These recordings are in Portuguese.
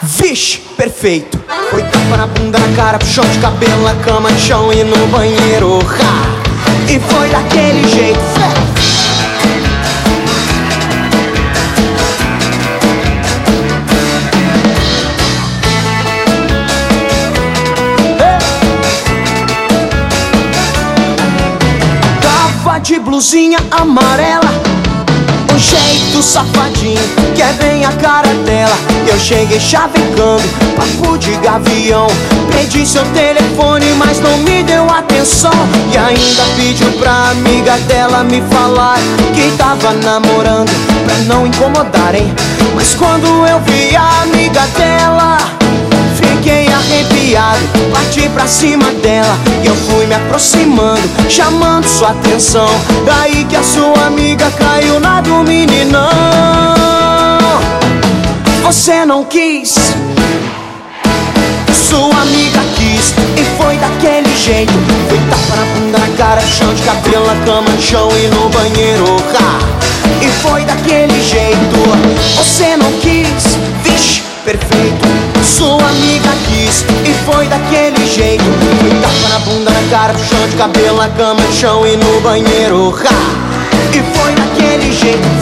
Vixe, perfeito. Foi tapa na bunda, na cara, puxão de cabelo, na cama, no chão e no banheiro. Ha! E foi daquele jeito. Tava de blusinha amarela, um jeito safadinho, que é bem a cara dela. Eu cheguei chavecando, papo de gavião. Pedi seu telefone, mas não me deu atenção. E ainda pediu pra amiga dela me falar que tava namorando, pra não incomodarem. Mas quando eu vi a amiga dela, fiquei arrepiado, parti pra cima dela. E eu fui me aproximando, chamando sua atenção. Daí que a sua amiga caiu na do meninão. Você não quis, sua amiga quis. E foi daquele jeito. Foi tapa na bunda, na cara, no chão de cabelo, na cama, no chão e no banheiro. E foi daquele jeito. Você não quis, vixe, perfeito. Sua amiga quis. E foi daquele jeito. Foi tapa na bunda, na cara, no chão de cabelo, na cama, no chão e no banheiro. E foi daquele jeito.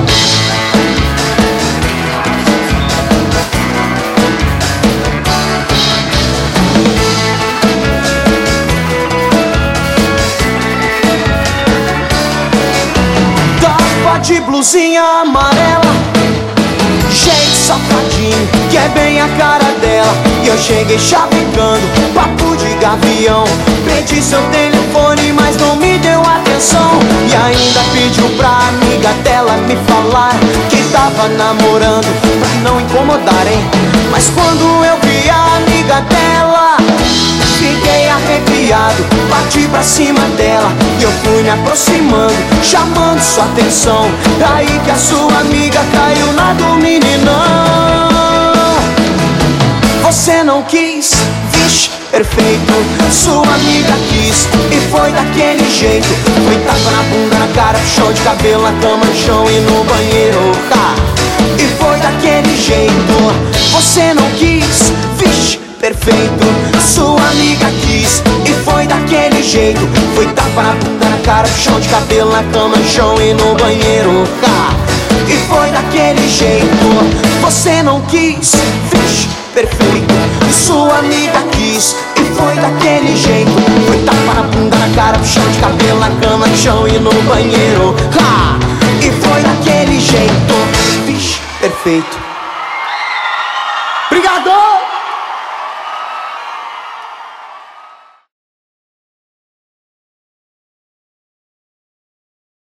De blusinha amarela, jeito safadinho, que é bem a cara dela. E eu cheguei chavecando, papo de gavião. Pedi seu telefone, mas não me deu atenção. E ainda pediu pra amiga dela me falar que tava namorando, pra não incomodarem. Mas quando eu vi a amiga dela, fiquei arrepiado, parti pra cima dela. E eu fui me aproximando, chamando sua atenção. Daí que a sua amiga caiu na do meninão. Você não quis, vixe, perfeito. Sua amiga quis. E foi daquele jeito. Foi tapa na bunda, na cara, puxão de cabelo, na cama, no chão e no banheiro. E foi daquele jeito. Você não quis, vixe, perfeito. Sua amiga quis. E foi daquele jeito. Foi tapa na bunda, na cara, puxão de cabelo, na cama, no chão e no banheiro. E foi daquele jeito. Você não quis, vixe, perfeito. Sua amiga quis. E foi daquele jeito. Foi tapa na bunda, na cara, puxão de cabelo, na cama, no chão e no banheiro. E foi daquele jeito. Vixe, perfeito.